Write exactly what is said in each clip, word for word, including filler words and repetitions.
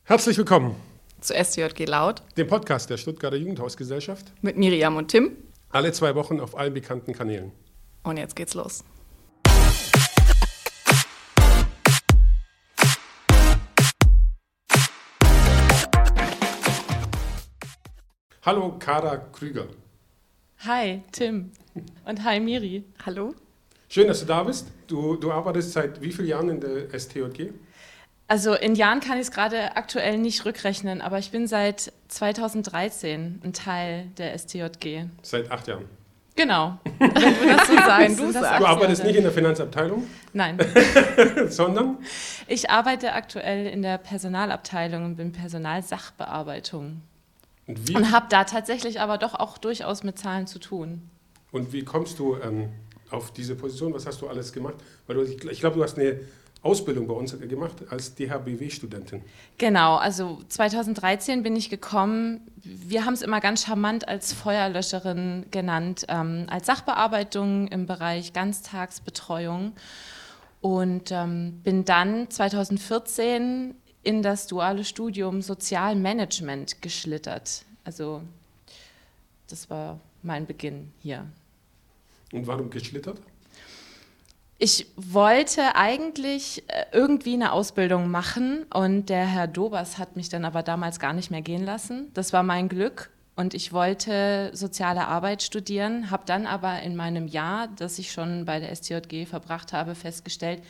Herzlich willkommen zu S T J G Laut, dem Podcast der Stuttgarter Jugendhausgesellschaft. Mit Miriam und Tim. Alle zwei Wochen auf allen bekannten Kanälen. Und jetzt geht's los. Hallo Kara Krüger. Hi Tim und hi Miri. Hallo. Schön, dass du da bist. Du, du arbeitest seit wie vielen Jahren in der S T J G? Also in Jahren kann ich es gerade aktuell nicht rückrechnen, aber ich bin seit zweitausenddreizehn ein Teil der S T J G. Seit acht Jahren. Genau, wenn du das so sagst. du, das sagst. Du arbeitest nicht in der Finanzabteilung? Nein. Sondern? Ich arbeite aktuell in der Personalabteilung und bin Personalsachbearbeitung. Und, wie? Und habe da tatsächlich aber doch auch durchaus mit Zahlen zu tun. Und wie kommst du ähm, auf diese Position? Was hast du alles gemacht? Weil du, ich, ich glaube, du hast eine Ausbildung bei uns gemacht als D H B W-Studentin. Genau, also zweitausenddreizehn bin ich gekommen. Wir haben es immer ganz charmant als Feuerlöscherin genannt, ähm, als Sachbearbeitung im Bereich Ganztagsbetreuung und ähm, bin dann zweitausendvierzehn in das duale Studium Sozialmanagement geschlittert. Also das war mein Beginn hier. Und warum geschlittert? Ich wollte eigentlich irgendwie eine Ausbildung machen und der Herr Dobers hat mich dann aber damals gar nicht mehr gehen lassen. Das war mein Glück und ich wollte soziale Arbeit studieren, habe dann aber in meinem Jahr, das ich schon bei der S T J G verbracht habe, festgestellt,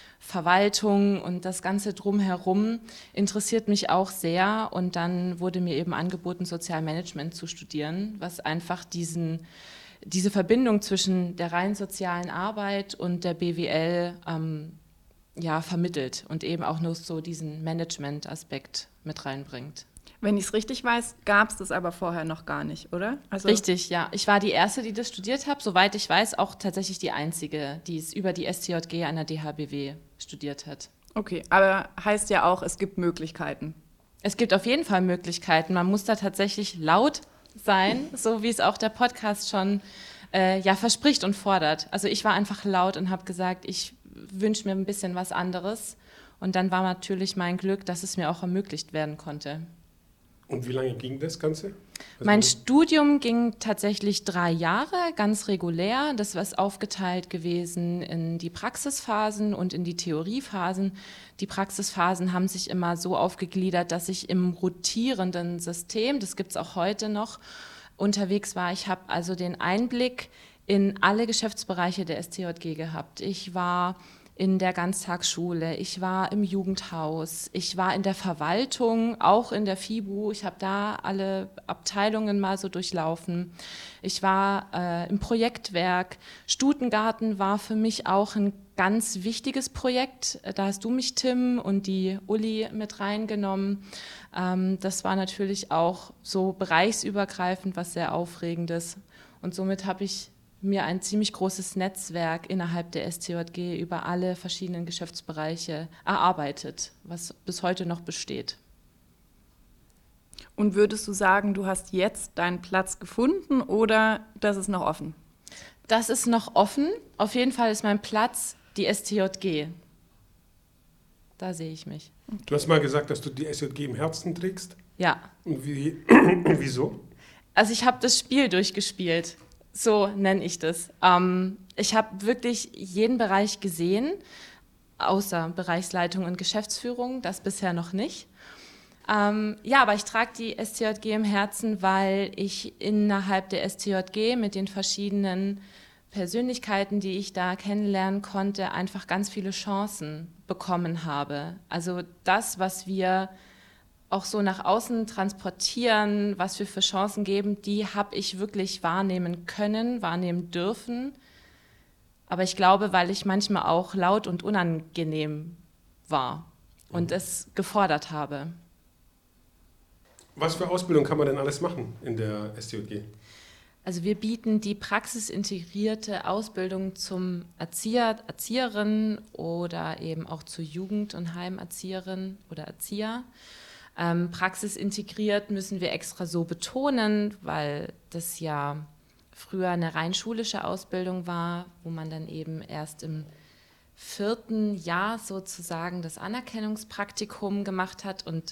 Verwaltung und das Ganze drumherum interessiert mich auch sehr und dann wurde mir eben angeboten, Sozialmanagement zu studieren, was einfach diesen diese Verbindung zwischen der rein sozialen Arbeit und der B W L ähm, ja, vermittelt und eben auch nur so diesen Management-Aspekt mit reinbringt. Wenn ich es richtig weiß, gab es das aber vorher noch gar nicht, oder? Also Richtig, ja. Ich war die Erste, die das studiert habe. Soweit ich weiß, auch tatsächlich die Einzige, die es über die S T J G an der D H B W studiert hat. Okay, aber heißt ja auch, es gibt Möglichkeiten. Es gibt auf jeden Fall Möglichkeiten. Man muss da tatsächlich laut sein, so wie es auch der Podcast schon äh, ja, verspricht und fordert. Also ich war einfach laut und habe gesagt, ich wünsche mir ein bisschen was anderes. Und dann war natürlich mein Glück, dass es mir auch ermöglicht werden konnte. Und wie lange ging das Ganze? Also mein Studium ging tatsächlich drei Jahre, ganz regulär. Das war aufgeteilt gewesen in die Praxisphasen und in die Theoriephasen. Die Praxisphasen haben sich immer so aufgegliedert, dass ich im rotierenden System, das gibt es auch heute noch, unterwegs war. Ich habe also den Einblick in alle Geschäftsbereiche der S T J G gehabt. Ich war in der Ganztagsschule, ich war im Jugendhaus, ich war in der Verwaltung, auch in der F I B U, ich habe da alle Abteilungen mal so durchlaufen. Ich war äh, im Projektwerk, Stutengarten war für mich auch ein ganz wichtiges Projekt. Da hast du mich, Tim, und die Uli mit reingenommen. Ähm, das war natürlich auch so bereichsübergreifend, was sehr Aufregendes. Und somit habe ich mir ein ziemlich großes Netzwerk innerhalb der S T J G über alle verschiedenen Geschäftsbereiche erarbeitet, was bis heute noch besteht. Und würdest du sagen, du hast jetzt deinen Platz gefunden oder das ist noch offen? Das ist noch offen. Auf jeden Fall ist mein Platz die S T J G. Da sehe ich mich. Du hast mal gesagt, dass du die S T J G im Herzen trägst. Ja. Und wie, wieso? Also ich habe das Spiel durchgespielt. So nenne ich das. Ähm, ich habe wirklich jeden Bereich gesehen, außer Bereichsleitung und Geschäftsführung, das bisher noch nicht. Ähm, ja, aber ich trage die S T J G im Herzen, weil ich innerhalb der S T J G mit den verschiedenen Persönlichkeiten, die ich da kennenlernen konnte, einfach ganz viele Chancen bekommen habe. Also das, was wir auch so nach außen transportieren, was wir für Chancen geben, die habe ich wirklich wahrnehmen können, wahrnehmen dürfen. Aber ich glaube, weil ich manchmal auch laut und unangenehm war und mhm. es gefordert habe. Was für Ausbildung kann man denn alles machen in der S T J G? Also wir bieten die praxisintegrierte Ausbildung zum Erzieher, Erzieherin oder eben auch zur Jugend- und Heimerzieherin oder Erzieher. Ähm, praxisintegriert müssen wir extra so betonen, weil das ja früher eine rein schulische Ausbildung war, wo man dann eben erst im vierten Jahr sozusagen das Anerkennungspraktikum gemacht hat und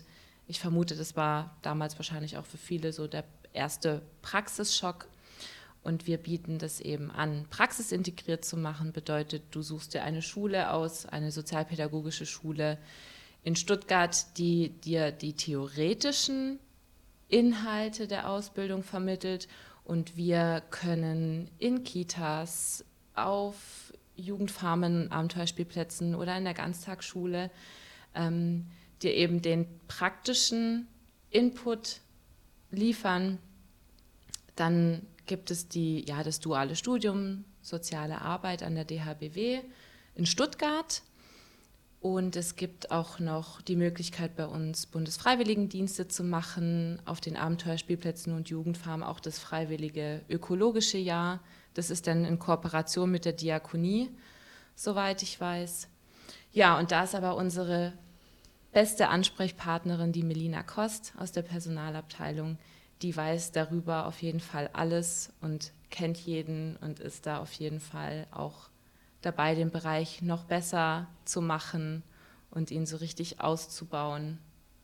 Ich vermute, das war damals wahrscheinlich auch für viele so der erste Praxisschock. Und wir bieten das eben an, praxisintegriert zu machen. Bedeutet, du suchst dir eine Schule aus, eine sozialpädagogische Schule in Stuttgart, die dir die theoretischen Inhalte der Ausbildung vermittelt. Und wir können in Kitas, auf Jugendfarmen, Abenteuerspielplätzen oder in der Ganztagsschule ähm, dir eben den praktischen Input liefern. Dann gibt es die, ja, das duale Studium Soziale Arbeit an der D H B W in Stuttgart. Und es gibt auch noch die Möglichkeit bei uns, Bundesfreiwilligendienste zu machen, auf den Abenteuerspielplätzen und Jugendfarmen auch das freiwillige ökologische Jahr. Das ist dann in Kooperation mit der Diakonie, soweit ich weiß. Ja, und da ist aber unsere beste Ansprechpartnerin, die Melina Kost aus der Personalabteilung, die weiß darüber auf jeden Fall alles und kennt jeden und ist da auf jeden Fall auch dabei, den Bereich noch besser zu machen und ihn so richtig auszubauen.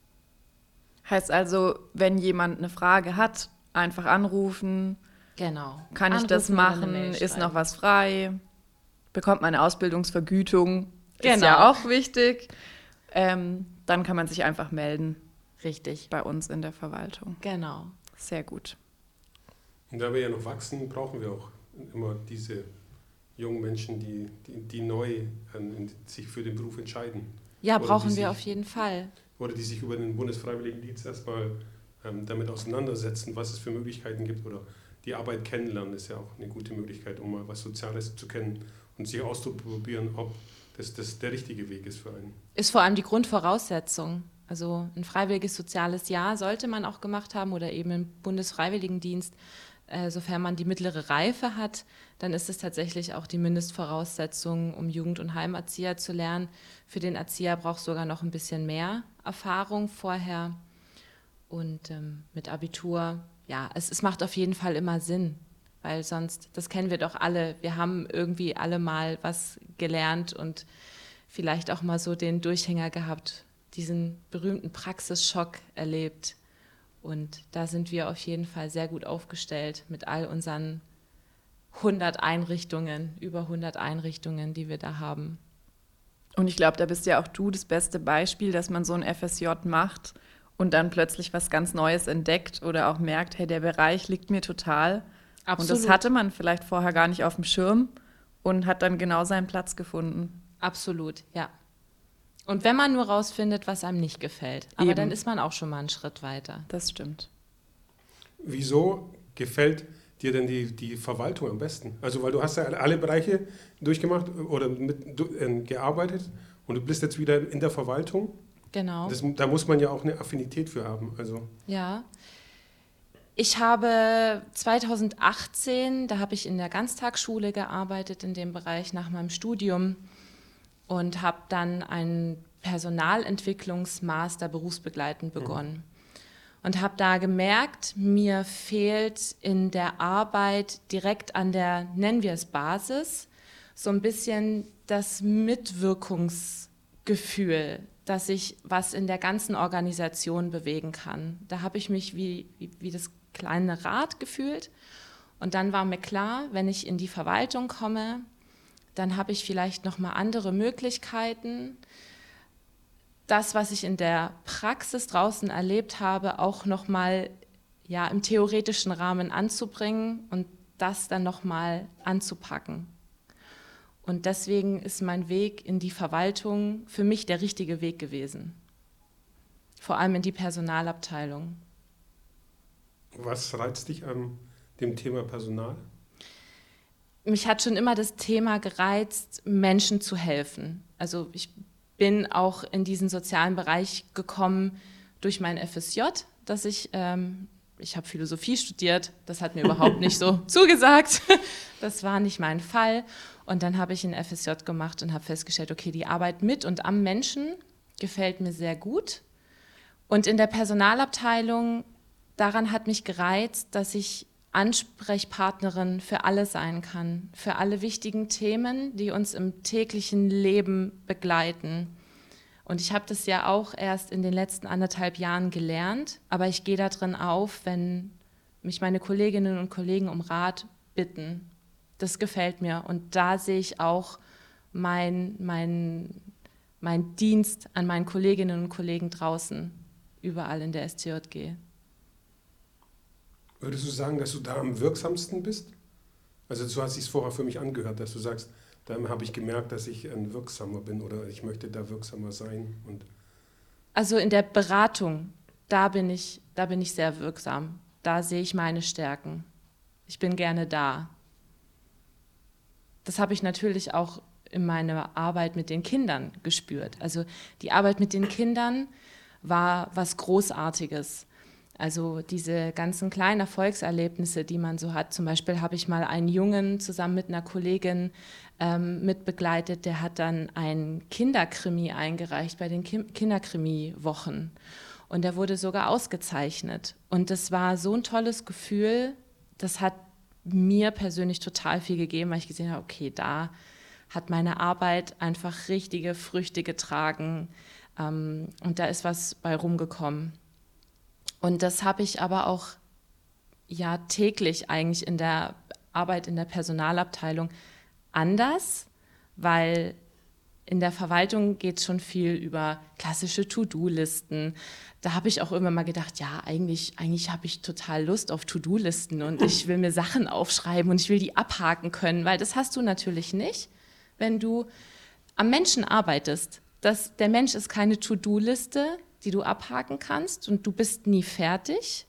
Heißt also, wenn jemand eine Frage hat, einfach anrufen. Genau. Kann ich das machen? Ist noch was frei? Bekommt man eine Ausbildungsvergütung? Genau. Ist ja auch wichtig. Ähm, dann kann man sich einfach melden. Richtig. Bei uns in der Verwaltung. Genau. Sehr gut. Und da wir ja noch wachsen, brauchen wir auch immer diese jungen Menschen, die, die, die neu ähm, sich für den Beruf entscheiden. Ja, Oder brauchen wir sich, auf jeden Fall. Oder die sich über den Bundesfreiwilligendienst erstmal ähm, damit auseinandersetzen, was es für Möglichkeiten gibt. Oder die Arbeit kennenlernen ist ja auch eine gute Möglichkeit, um mal was Soziales zu kennen und sich auszuprobieren, ob das, das der richtige Weg ist für einen. Ist vor allem die Grundvoraussetzung. Also ein freiwilliges soziales Jahr sollte man auch gemacht haben oder eben im Bundesfreiwilligendienst. Äh, sofern man die mittlere Reife hat, dann ist es tatsächlich auch die Mindestvoraussetzung, um Jugend- und Heimerzieher zu lernen. Für den Erzieher braucht es sogar noch ein bisschen mehr Erfahrung vorher. Und ähm, mit Abitur, ja, es, es macht auf jeden Fall immer Sinn, weil sonst, das kennen wir doch alle, wir haben irgendwie alle mal was gelernt und vielleicht auch mal so den Durchhänger gehabt, diesen berühmten Praxisschock erlebt. Und da sind wir auf jeden Fall sehr gut aufgestellt mit all unseren hundert Einrichtungen, über hundert Einrichtungen, die wir da haben. Und ich glaube, da bist ja auch du das beste Beispiel, dass man so ein F S J macht und dann plötzlich was ganz Neues entdeckt oder auch merkt, hey, der Bereich liegt mir total. Absolut. Und das hatte man vielleicht vorher gar nicht auf dem Schirm und hat dann genau seinen Platz gefunden. Absolut, ja. Und wenn man nur rausfindet, was einem nicht gefällt. Aber Eben. dann ist man auch schon mal einen Schritt weiter. Das stimmt. Wieso gefällt dir denn die, die Verwaltung am besten? Also weil du hast ja alle Bereiche durchgemacht oder mit, du, äh, gearbeitet und du bist jetzt wieder in der Verwaltung. Genau. Das, da muss man ja auch eine Affinität für haben. Also. Ja. Ich habe zweitausendachtzehn, da habe ich in der Ganztagsschule gearbeitet, in dem Bereich nach meinem Studium und habe dann einen Personalentwicklungsmaster berufsbegleitend begonnen. Mhm. Und habe da gemerkt, mir fehlt in der Arbeit direkt an der, nennen wir es Basis, so ein bisschen das Mitwirkungsgefühl, dass ich was in der ganzen Organisation bewegen kann. Da habe ich mich wie, wie, wie das kleine Rad gefühlt. Und dann war mir klar, wenn ich in die Verwaltung komme, dann habe ich vielleicht noch mal andere Möglichkeiten, das, was ich in der Praxis draußen erlebt habe, auch noch mal ja, im theoretischen Rahmen anzubringen und das dann noch mal anzupacken. Und deswegen ist mein Weg in die Verwaltung für mich der richtige Weg gewesen. Vor allem in die Personalabteilung. Was reizt dich an dem Thema Personal? Mich hat schon immer das Thema gereizt, Menschen zu helfen. Also ich bin auch in diesen sozialen Bereich gekommen durch mein F S J, dass ich, ähm, ich habe Philosophie studiert, das hat mir überhaupt nicht so zugesagt. Das war nicht mein Fall. Und dann habe ich ein F S J gemacht und habe festgestellt, okay, die Arbeit mit und am Menschen gefällt mir sehr gut. Und in der Personalabteilung, daran hat mich gereizt, dass ich Ansprechpartnerin für alle sein kann, für alle wichtigen Themen, die uns im täglichen Leben begleiten. Und ich habe das ja auch erst in den letzten anderthalb Jahren gelernt, aber ich gehe da drin auf, wenn mich meine Kolleginnen und Kollegen um Rat bitten. Das gefällt mir. Und da sehe ich auch mein, mein, mein Dienst an meinen Kolleginnen und Kollegen draußen, überall in der S T J G. Würdest du sagen, dass du da am wirksamsten bist? Also so hat es sich vorher für mich angehört, dass du sagst, da habe ich gemerkt, dass ich ein Wirksamer bin oder ich möchte da wirksamer sein. Und also in der Beratung, da bin ich, da bin ich sehr wirksam. Da sehe ich meine Stärken. Ich bin gerne da. Das habe ich natürlich auch in meiner Arbeit mit den Kindern gespürt. Also die Arbeit mit den Kindern war was Großartiges. Also diese ganzen kleinen Erfolgserlebnisse, die man so hat. Zum Beispiel habe ich mal einen Jungen zusammen mit einer Kollegin ähm, mitbegleitet, der hat dann einen Kinderkrimi eingereicht bei den Ki- Kinderkrimi-Wochen. Und der wurde sogar ausgezeichnet. Und das war so ein tolles Gefühl, das hat mir persönlich total viel gegeben, weil ich gesehen habe, okay, da hat meine Arbeit einfach richtige Früchte getragen ähm, und da ist was bei rumgekommen. Und das habe ich aber auch ja täglich eigentlich in der Arbeit in der Personalabteilung anders, weil in der Verwaltung geht es schon viel über klassische To-Do-Listen. Da habe ich auch irgendwann mal gedacht, ja, eigentlich, eigentlich habe ich total Lust auf To-Do-Listen und ich will mir Sachen aufschreiben und ich will die abhaken können, weil das hast du natürlich nicht, wenn du am Menschen arbeitest. Das, der Mensch ist keine To-Do-Liste, die du abhaken kannst und du bist nie fertig.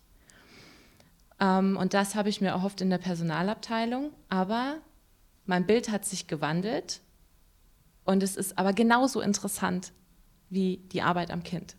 Ähm, und das habe ich mir erhofft in der Personalabteilung, aber mein Bild hat sich gewandelt. Und es ist aber genauso interessant wie die Arbeit am Kind.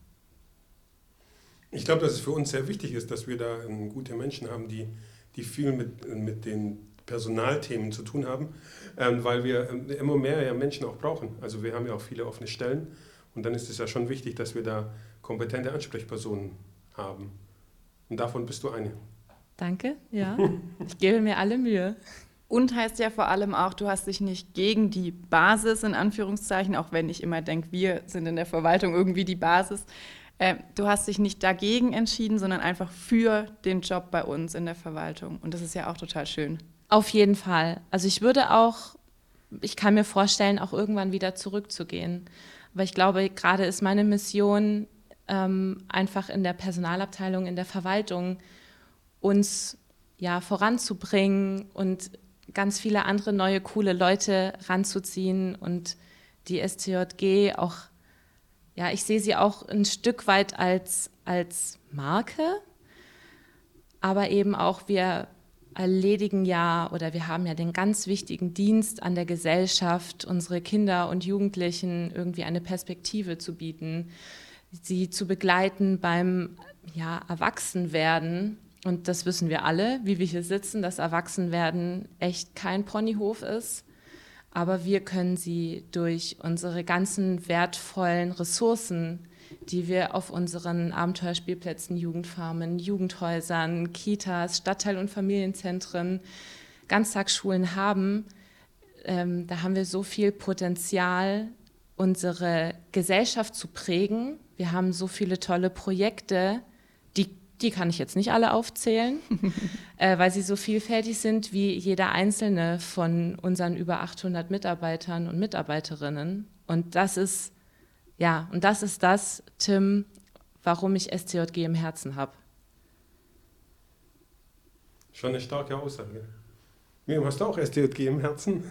ich glaube, dass es für uns sehr wichtig ist, dass wir da ähm, gute Menschen haben, die, die viel mit, mit den Personalthemen zu tun haben, ähm, weil wir ähm, immer mehr ja Menschen auch brauchen. Also wir haben ja auch viele offene Stellen und dann ist es ja schon wichtig, dass wir da kompetente Ansprechpersonen haben. Und davon bist du eine. Danke, ja. Ich gebe mir alle Mühe. Und heißt ja vor allem auch, du hast dich nicht gegen die Basis, in Anführungszeichen, auch wenn ich immer denke, wir sind in der Verwaltung irgendwie die Basis, äh, du hast dich nicht dagegen entschieden, sondern einfach für den Job bei uns in der Verwaltung. Und das ist ja auch total schön. Auf jeden Fall. Also ich würde auch, ich kann mir vorstellen, auch irgendwann wieder zurückzugehen. Aber ich glaube, gerade ist meine Mission ähm, einfach in der Personalabteilung, in der Verwaltung, uns ja voranzubringen und ganz viele andere neue, coole Leute ranzuziehen und die S T J G auch, ja, ich sehe sie auch ein Stück weit als, als Marke, aber eben auch wir erledigen ja oder wir haben ja den ganz wichtigen Dienst an der Gesellschaft, unsere Kinder und Jugendlichen irgendwie eine Perspektive zu bieten, sie zu begleiten beim ja, Erwachsenwerden. Und das wissen wir alle, wie wir hier sitzen, dass Erwachsenwerden echt kein Ponyhof ist. Aber wir können sie durch unsere ganzen wertvollen Ressourcen, die wir auf unseren Abenteuerspielplätzen, Jugendfarmen, Jugendhäusern, Kitas, Stadtteil- und Familienzentren, Ganztagsschulen haben, ähm, da haben wir so viel Potenzial, unsere Gesellschaft zu prägen. Wir haben so viele tolle Projekte, die Die kann ich jetzt nicht alle aufzählen, äh, weil sie so vielfältig sind wie jeder einzelne von unseren über achthundert Mitarbeitern und Mitarbeiterinnen. Und das ist, ja, und das ist das, Tim, warum ich S T J G im Herzen habe. Schon eine starke Aussage. Miriam, hast du auch S T J G im Herzen?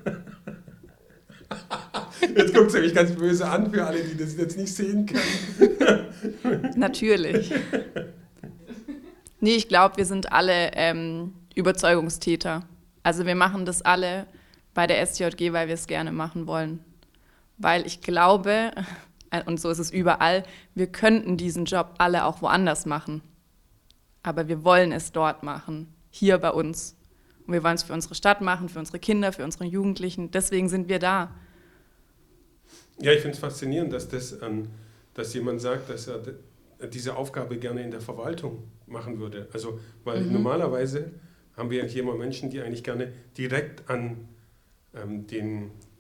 Jetzt guckt sie mich ganz böse an für alle, die das jetzt nicht sehen können. Natürlich. Nee, ich glaube, wir sind alle ähm, Überzeugungstäter. Also wir machen das alle bei der S T J G, weil wir es gerne machen wollen. Weil ich glaube, und so ist es überall, wir könnten diesen Job alle auch woanders machen. Aber wir wollen es dort machen, hier bei uns. Und wir wollen es für unsere Stadt machen, für unsere Kinder, für unsere Jugendlichen. Deswegen sind wir da. Ja, ich finde es faszinierend, dass, das, ähm, dass jemand sagt, dass er diese Aufgabe gerne in der Verwaltung machen würde. Also, weil mhm. normalerweise haben wir hier immer Menschen, die eigentlich gerne direkt an ähm, den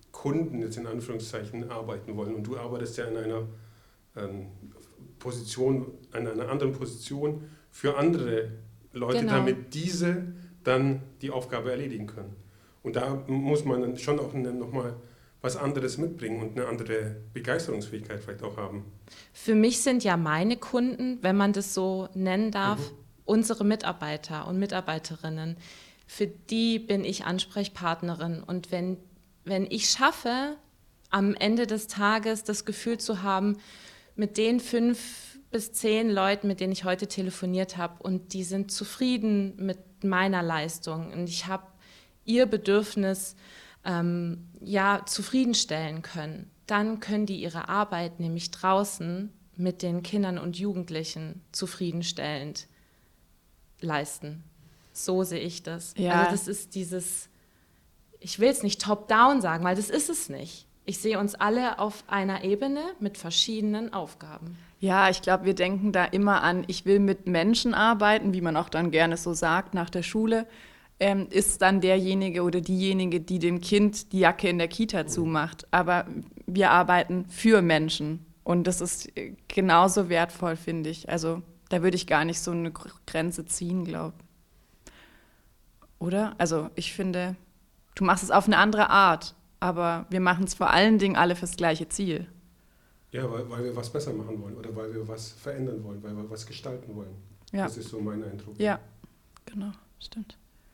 Kunden jetzt in Anführungszeichen arbeiten wollen. Und du arbeitest ja in einer ähm, Position, in einer anderen Position für andere Leute, Genau. damit diese dann die Aufgabe erledigen können. Und da muss man dann schon auch nochmal was anderes mitbringen und eine andere Begeisterungsfähigkeit vielleicht auch haben. Für mich sind ja meine Kunden, wenn man das so nennen darf, Mhm. unsere Mitarbeiter und Mitarbeiterinnen. Für die bin ich Ansprechpartnerin. Und wenn, wenn ich schaffe, am Ende des Tages das Gefühl zu haben, mit den fünf bis zehn Leuten, mit denen ich heute telefoniert habe, und die sind zufrieden mit meiner Leistung und ich habe ihr Bedürfnis ähm, ja, zufriedenstellen können, dann können die ihre Arbeit nämlich draußen mit den Kindern und Jugendlichen zufriedenstellend leisten. So sehe ich das. Ja. Also das ist dieses, ich will es nicht top-down sagen, weil das ist es nicht. Ich sehe uns alle auf einer Ebene mit verschiedenen Aufgaben. Ja, ich glaube, wir denken da immer an, ich will mit Menschen arbeiten, wie man auch dann gerne so sagt nach der Schule, ähm, ist dann derjenige oder diejenige, die dem Kind die Jacke in der Kita zumacht. Aber wir arbeiten für Menschen und das ist genauso wertvoll, finde ich. Also da würde ich gar nicht so eine Grenze ziehen, glaube ich. Oder? Also ich finde, du machst es auf eine andere Art, aber wir machen es vor allen Dingen alle fürs gleiche Ziel. Ja, weil, weil wir was besser machen wollen oder weil wir was verändern wollen, weil wir was gestalten wollen. Ja. Das ist so mein Eindruck. Ja, genau, stimmt.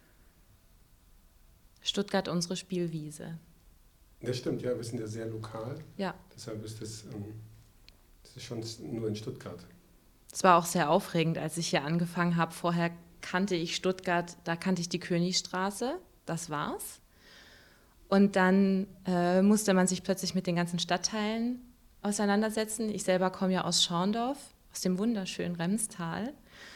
Stuttgart, unsere Spielwiese. Das stimmt, ja, wir sind ja sehr lokal. Ja. Deshalb ist das, ähm, das ist schon nur in Stuttgart. Es war auch sehr aufregend, als ich hier angefangen habe. Vorher kannte ich Stuttgart, da kannte ich die Königstraße, das war's. Und dann äh, musste man sich plötzlich mit den ganzen Stadtteilen auseinandersetzen. Ich selber komme ja aus Schorndorf, aus dem wunderschönen Remstal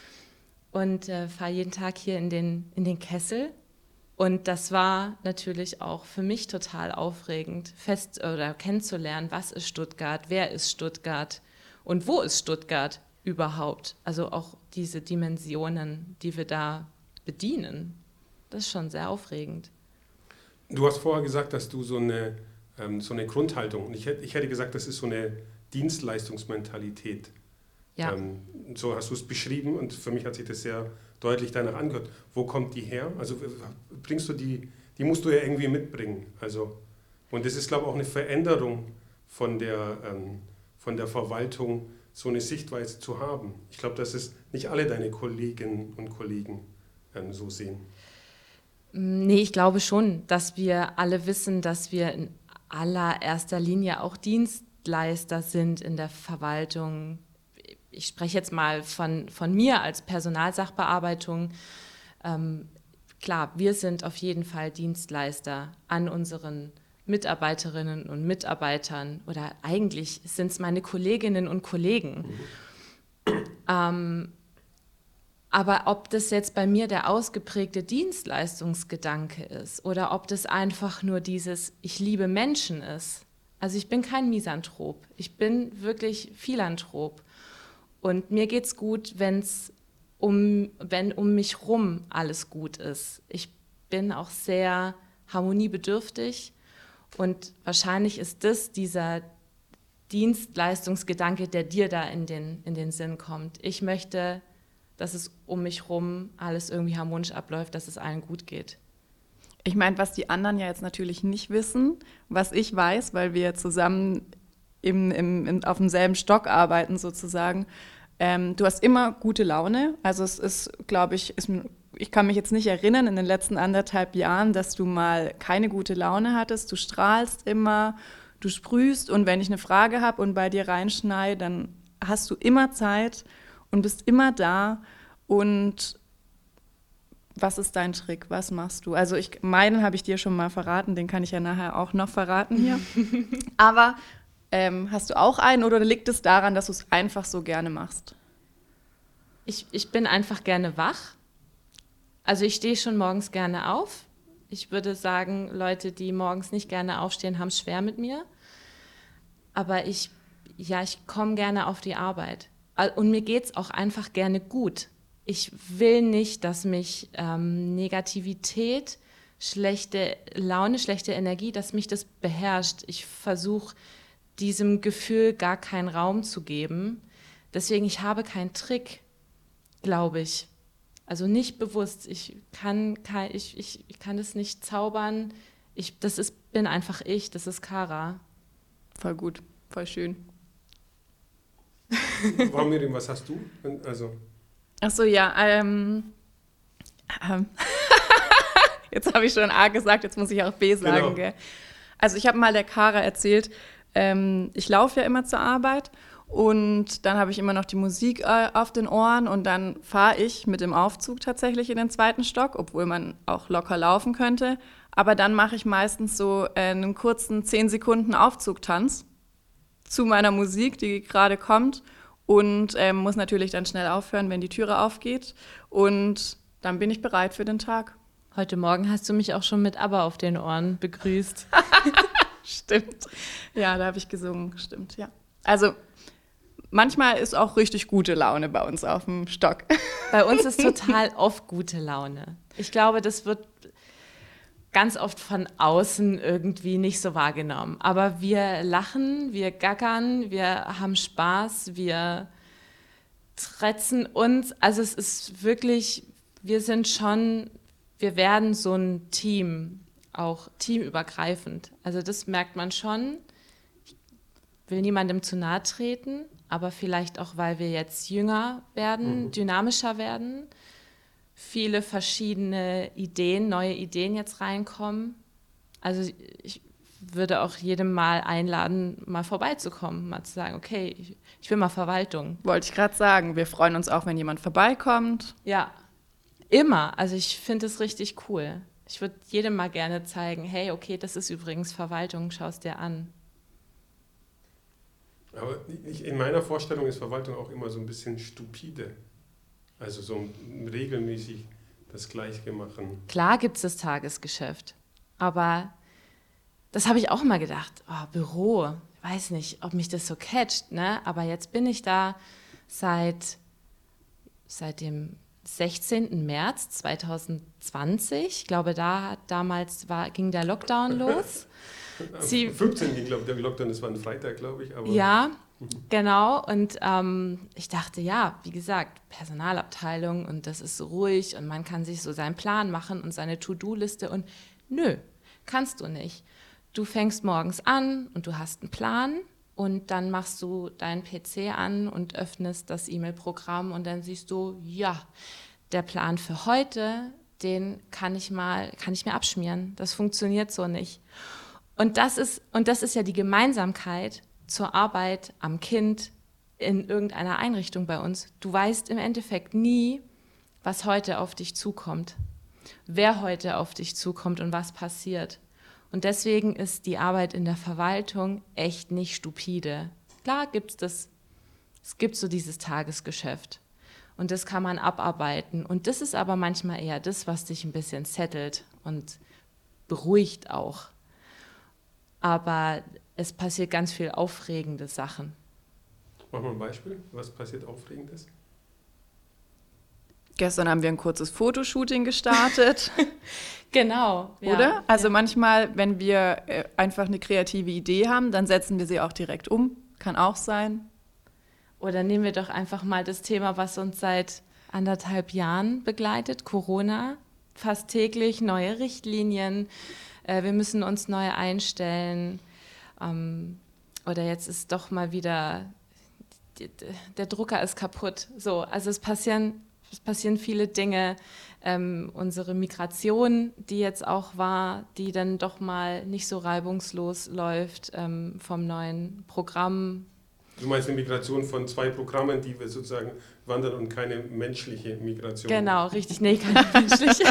und äh, fahre jeden Tag hier in den, in den Kessel. Und das war natürlich auch für mich total aufregend, fest oder kennenzulernen, was ist Stuttgart, wer ist Stuttgart und wo ist Stuttgart überhaupt. Also auch diese Dimensionen, die wir da bedienen. Das ist schon sehr aufregend. Du hast vorher gesagt, dass du so eine, ähm, so eine Grundhaltung, und ich hätte, ich hätte gesagt, das ist so eine Dienstleistungsmentalität. Ja. Ähm, so hast du es beschrieben und für mich hat sich das sehr deutlich danach angehört. Wo kommt die her? Also bringst du die, die musst du ja irgendwie mitbringen. Also, und das ist, glaube ich, auch eine Veränderung von der, ähm, von der Verwaltung, so eine Sichtweise zu haben. Ich glaube, dass es nicht alle deine Kolleginnen und Kollegen ähm, so sehen. Nee, ich glaube schon, dass wir alle wissen, dass wir in allererster Linie auch Dienstleister sind in der Verwaltung. Ich spreche jetzt mal von, von mir als Personalsachbearbeitung. Ähm, klar, wir sind auf jeden Fall Dienstleister an unseren Mitarbeiterinnen und Mitarbeitern oder eigentlich sind es meine Kolleginnen und Kollegen. Mhm. Ähm, aber ob das jetzt bei mir der ausgeprägte Dienstleistungsgedanke ist oder ob das einfach nur dieses Ich liebe Menschen ist. Also ich bin kein Misanthrop, ich bin wirklich Philanthrop. Und mir geht's gut, wenn's um, wenn um mich rum alles gut ist. Ich bin auch sehr harmoniebedürftig und wahrscheinlich ist das dieser Dienstleistungsgedanke, der dir da in den, in den Sinn kommt. Ich möchte, dass es um mich rum alles irgendwie harmonisch abläuft, dass es allen gut geht. Ich meine, was die anderen ja jetzt natürlich nicht wissen, was ich weiß, weil wir zusammen im, im, im, auf demselben Stock arbeiten sozusagen. Ähm, du hast immer gute Laune. Also es ist, glaube ich, ist, ich kann mich jetzt nicht erinnern in den letzten anderthalb Jahren, dass du mal keine gute Laune hattest. Du strahlst immer, du sprühst und wenn ich eine Frage habe und bei dir reinschneide, dann hast du immer Zeit und bist immer da. Und was ist dein Trick? Was machst du? Also ich, meinen habe ich dir schon mal verraten, den kann ich ja nachher auch noch verraten hier. Aber ähm, hast du auch einen oder liegt es daran, dass du es einfach so gerne machst? Ich, ich bin einfach gerne wach. Also ich stehe schon morgens gerne auf. Ich würde sagen, Leute, die morgens nicht gerne aufstehen, haben es schwer mit mir. Aber ich, ja, ich komme gerne auf die Arbeit. Und mir geht es auch einfach gerne gut. Ich will nicht, dass mich ähm, Negativität schlechte Laune, schlechte Energie, dass mich das beherrscht. Ich versuche, diesem Gefühl gar keinen Raum zu geben. Deswegen, ich habe keinen Trick, glaube ich. Also nicht bewusst. Ich kann, kein, ich, ich, ich kann das nicht zaubern. Ich, das ist, bin einfach ich, das ist Kara. Voll gut, voll schön. Frau Miriam, was hast du? Also. Ach so, ja. Ähm, ähm. Jetzt habe ich schon A gesagt, jetzt muss ich auch B sagen. Genau. Gell? Also ich habe mal der Kara erzählt, ähm, ich laufe ja immer zur Arbeit und dann habe ich immer noch die Musik äh, auf den Ohren und dann fahre ich mit dem Aufzug tatsächlich in den zweiten Stock, obwohl man auch locker laufen könnte. Aber dann mache ich meistens so äh, einen kurzen zehn Sekunden Aufzugtanz zu meiner Musik, die gerade kommt und ähm, muss natürlich dann schnell aufhören, wenn die Türe aufgeht und dann bin ich bereit für den Tag. Heute Morgen hast du mich auch schon mit ABBA auf den Ohren begrüßt. Stimmt. Ja, da habe ich gesungen, stimmt, ja. Also manchmal ist auch richtig gute Laune bei uns auf dem Stock. Bei uns ist total oft gute Laune. Ich glaube, das wird ganz oft von außen irgendwie nicht so wahrgenommen. Aber wir lachen, wir gackern, wir haben Spaß, wir tretzen uns. Also es ist wirklich, wir sind schon... Wir werden so ein Team, auch teamübergreifend. Also das merkt man schon. Ich will niemandem zu nahe treten, aber vielleicht auch, weil wir jetzt jünger werden, mhm. dynamischer werden, viele verschiedene Ideen, neue Ideen jetzt reinkommen. Also ich würde auch jedem mal einladen, mal vorbeizukommen, mal zu sagen, okay, ich, ich will mal Verwaltung. Wollte ich gerade sagen, wir freuen uns auch, wenn jemand vorbeikommt. Ja. Immer. Also ich finde es richtig cool. Ich würde jedem mal gerne zeigen, hey, okay, das ist übrigens Verwaltung, schau es dir an. Aber in meiner Vorstellung ist Verwaltung auch immer so ein bisschen stupide. Also so regelmäßig das Gleiche machen. Klar gibt es das Tagesgeschäft, aber das habe ich auch immer gedacht, oh, Büro, ich weiß nicht, ob mich das so catcht, ne? Aber jetzt bin ich da seit, seit dem sechzehnten März zweitausendzwanzig, ich glaube, da damals war, ging der Lockdown los. Sie, fünfzehn ging, glaube ich, der Lockdown, das war ein Freitag, glaube ich. Aber ja, genau. Und ähm, ich dachte, ja, wie gesagt, Personalabteilung und das ist so ruhig und man kann sich so seinen Plan machen und seine To-Do-Liste und nö, kannst du nicht. Du fängst morgens an und du hast einen Plan und dann machst du deinen P C an und öffnest das E-Mail-Programm und dann siehst du, ja, der Plan für heute, den kann ich mal, kann ich mir abschmieren. Das funktioniert so nicht. Und das ist, und das ist ja die Gemeinsamkeit zur Arbeit am Kind in irgendeiner Einrichtung bei uns. Du weißt im Endeffekt nie, was heute auf dich zukommt, wer heute auf dich zukommt und was passiert. Und deswegen ist die Arbeit in der Verwaltung echt nicht stupide. Klar gibt es das, es gibt so dieses Tagesgeschäft und das kann man abarbeiten. Und das ist aber manchmal eher das, was dich ein bisschen settelt und beruhigt auch. Aber es passiert ganz viel aufregende Sachen. Mach mal ein Beispiel. Was passiert Aufregendes? Gestern haben wir ein kurzes Fotoshooting gestartet. Genau. Oder? Ja, also ja. manchmal, wenn wir äh, einfach eine kreative Idee haben, dann setzen wir sie auch direkt um. Kann auch sein. Oder nehmen wir doch einfach mal das Thema, was uns seit anderthalb Jahren begleitet, Corona. Fast täglich neue Richtlinien. Äh, wir müssen uns neu einstellen. Ähm, oder jetzt ist doch mal wieder, die, der Drucker ist kaputt. So, also es passieren, es passieren viele Dinge. Ähm, unsere Migration, die jetzt auch war, die dann doch mal nicht so reibungslos läuft ähm, vom neuen Programm. Du meinst eine Migration von zwei Programmen, die wir sozusagen wandern und keine menschliche Migration? Genau, richtig. Nee, keine menschliche.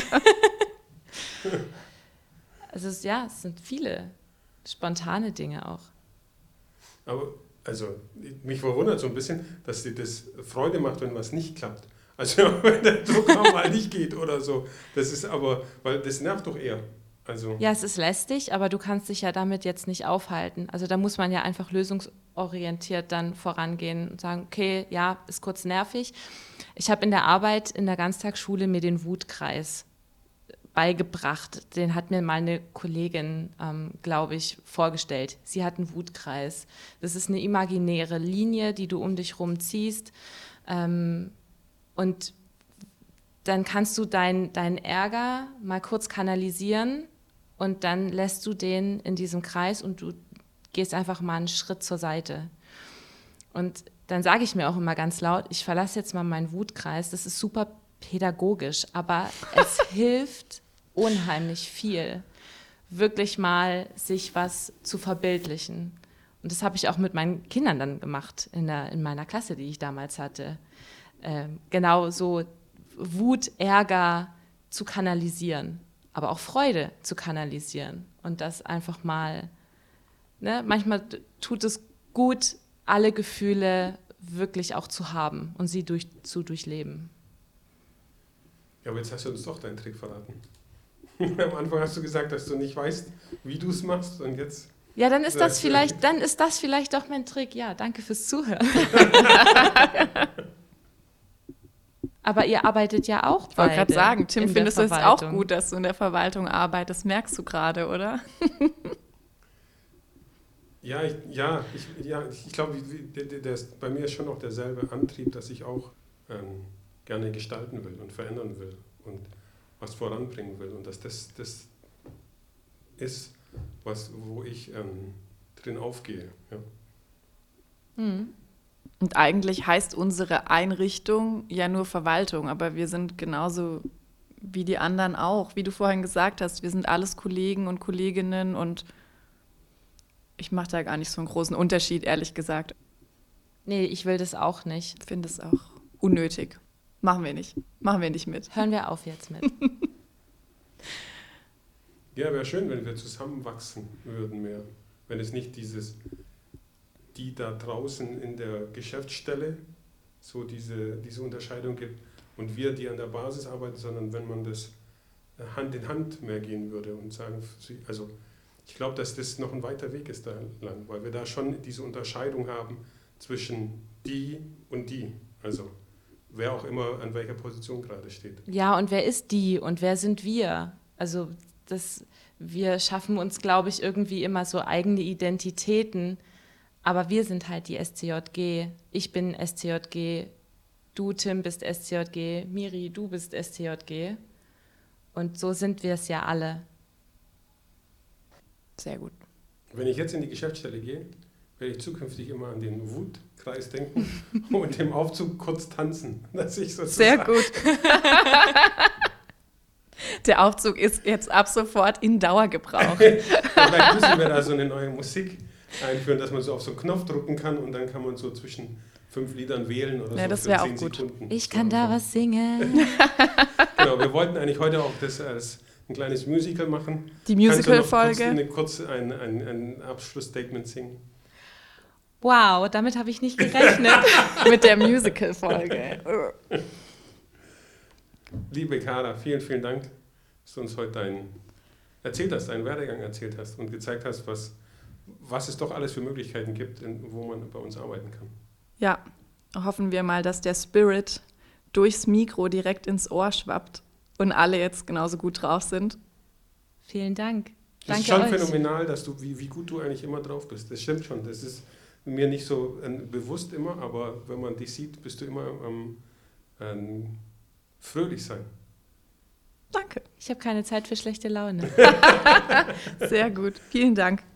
Also es, ja, es sind viele spontane Dinge auch. Aber also mich verwundert so ein bisschen, dass dir das Freude macht, wenn was nicht klappt. Also wenn der Drucker mal nicht geht oder so. Das ist aber, weil das nervt doch eher. Also. Ja, es ist lästig, aber du kannst dich ja damit jetzt nicht aufhalten. Also da muss man ja einfach lösungsorientiert dann vorangehen und sagen, okay, ja, ist kurz nervig. Ich habe in der Arbeit in der Ganztagsschule mir den Wutkreis beigebracht. Den hat mir mal eine Kollegin, ähm, glaube ich, vorgestellt. Sie hat einen Wutkreis. Das ist eine imaginäre Linie, die du um dich rum ziehst. Ähm, und dann kannst du deinen dein Ärger mal kurz kanalisieren und dann lässt du den in diesem Kreis und du gehst einfach mal einen Schritt zur Seite. Und dann sage ich mir auch immer ganz laut, ich verlasse jetzt mal meinen Wutkreis. Das ist super pädagogisch, aber es hilft unheimlich viel, wirklich mal sich was zu verbildlichen. Und das habe ich auch mit meinen Kindern dann gemacht in, der, in meiner Klasse, die ich damals hatte. Ähm, genau so Wut, Ärger zu kanalisieren, aber auch Freude zu kanalisieren. Und das einfach mal, ne, manchmal tut es gut, alle Gefühle wirklich auch zu haben und sie durch, zu durchleben. Ja, aber jetzt hast du uns doch deinen Trick verraten. Am Anfang hast du gesagt, dass du nicht weißt, wie du es machst und jetzt... Ja, dann ist das vielleicht, dann ist das vielleicht doch mein Trick. Ja, danke fürs Zuhören. Aber ihr arbeitet ja auch beide. Ich wollte gerade sagen, Tim, findest du es auch gut, dass du in der Verwaltung arbeitest? Merkst du gerade, oder? Ja, ich, ja, ich, ja, ich glaube, bei mir ist schon noch derselbe Antrieb, dass ich auch ähm, gerne gestalten will und verändern will und was voranbringen will. Und dass das das ist, was, wo ich ähm, drin aufgehe. Ja. Hm. Und eigentlich heißt unsere Einrichtung ja nur Verwaltung, aber wir sind genauso wie die anderen auch. Wie du vorhin gesagt hast, wir sind alles Kollegen und Kolleginnen und ich mache da gar nicht so einen großen Unterschied, ehrlich gesagt. Nee, ich will das auch nicht. Ich finde es auch unnötig. Machen wir nicht. Machen wir nicht mit. Hören wir auf jetzt mit. Ja, wäre schön, wenn wir zusammenwachsen würden mehr. Wenn es nicht dieses, die da draußen in der Geschäftsstelle, so diese, diese Unterscheidung gibt und wir, die an der Basis arbeiten, sondern wenn man das Hand in Hand mehr gehen würde und sagen, also ich glaube, dass das noch ein weiter Weg ist da lang, weil wir da schon diese Unterscheidung haben zwischen die und die, also wer auch immer an welcher Position gerade steht. Ja, und wer ist die und wer sind wir? Also das, wir schaffen uns, glaube ich, irgendwie immer so eigene Identitäten, aber wir sind halt die S C J G. Ich bin S C J G, du, Tim, bist S C J G, Miri, du bist S C J G. Und so sind wir es ja alle. Sehr gut. Wenn ich jetzt in die Geschäftsstelle gehe, werde ich zukünftig immer an den Wutkreis denken und im Aufzug kurz tanzen. Dass ich Sehr gut. Der Aufzug ist jetzt ab sofort in Dauergebrauch. Vielleicht müssen wir da so eine neue Musik einführen, dass man so auf so einen Knopf drücken kann und dann kann man so zwischen fünf Liedern wählen oder ja, so das für auch zehn gut. Sekunden. Ich kann da was singen. Genau, wir wollten eigentlich heute auch das als ein kleines Musical machen. Die Musical-Folge. Kannst du noch kurz, kurz ein, ein, ein Abschlussstatement singen? Wow, damit habe ich nicht gerechnet. Mit der Musical-Folge. Liebe Carla, vielen, vielen Dank, dass du uns heute deinen erzählt hast, deinen Werdegang erzählt hast und gezeigt hast, was, was es doch alles für Möglichkeiten gibt, wo man bei uns arbeiten kann. Ja, hoffen wir mal, dass der Spirit durchs Mikro direkt ins Ohr schwappt und alle jetzt genauso gut drauf sind. Vielen Dank. Das Danke ist schon euch. phänomenal, dass du, wie, wie gut du eigentlich immer drauf bist. Das stimmt schon. Das ist mir nicht so äh, bewusst immer, aber wenn man dich sieht, bist du immer am ähm, fröhlich sein. Danke. Ich habe keine Zeit für schlechte Laune. Sehr gut. Vielen Dank.